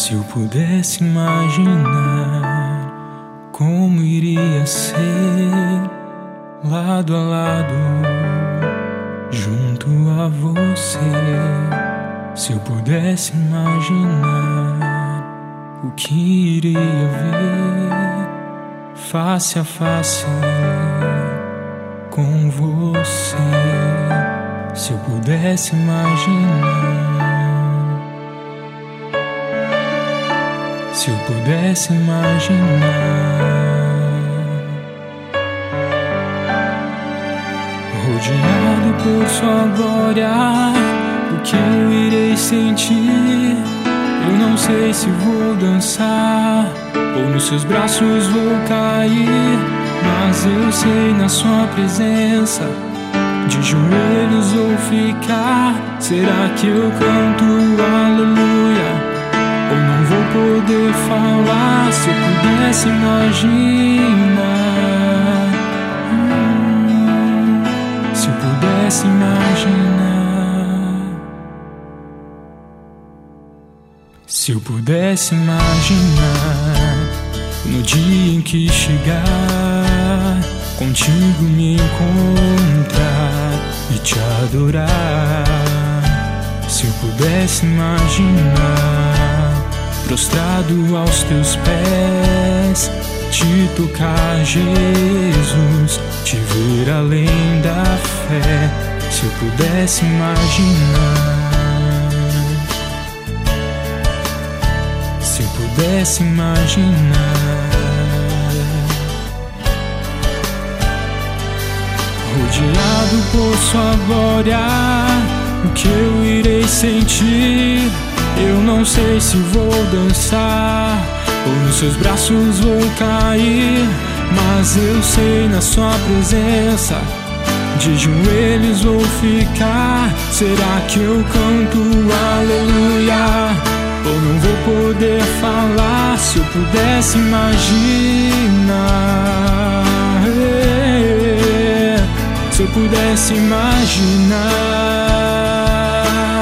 Se eu pudesse imaginar como iria ser lado a lado junto a você, se eu pudesse imaginar o que iria ver face a face com você, se eu pudesse imaginar, se eu pudesse imaginar, rodeado por sua glória, o que eu irei sentir? Eu não sei se vou dançar ou nos seus braços vou cair, mas eu sei na sua presença de joelhos vou ficar. Será que eu canto aleluia? Ou não vou poder falar? Se eu pudesse imaginar, se eu pudesse imaginar, se eu pudesse imaginar no dia em que chegar, contigo me encontrar e te adorar. Se eu pudesse imaginar prostrado aos teus pés, te tocar, Jesus, te ver além da fé. Se eu pudesse imaginar, se eu pudesse imaginar, rodeado por sua glória, o que eu irei sentir? Eu não sei se vou dançar ou nos seus braços vou cair, mas eu sei na sua presença de joelhos vou ficar. Será que eu canto aleluia? Ou não vou poder falar? Se eu pudesse imaginar, se eu pudesse imaginar,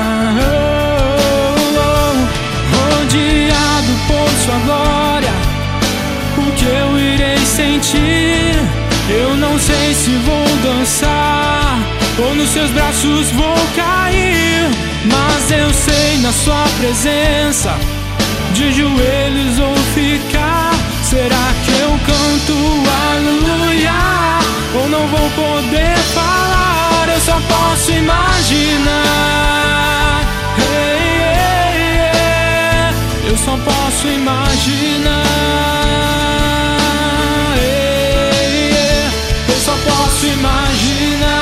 rodeado por sua glória, o que eu irei sentir? Eu não sei se vou dançar ou nos seus braços vou cair, mas eu sei na sua presença de joelhos vou ficar. Será que eu canto aleluia? Ou não vou poder falar? Eu só posso imaginar, eu só posso imaginar, eu só posso imaginar.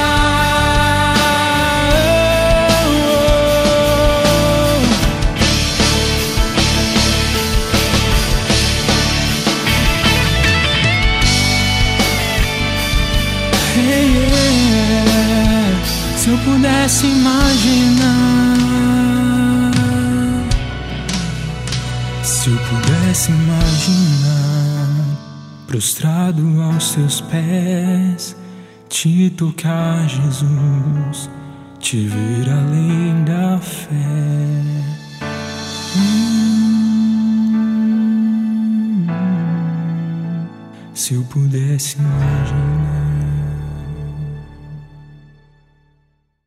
Se eu pudesse imaginar, se eu pudesse imaginar, prostrado aos teus pés, te tocar, Jesus, te ver além da fé. Se eu pudesse imaginar.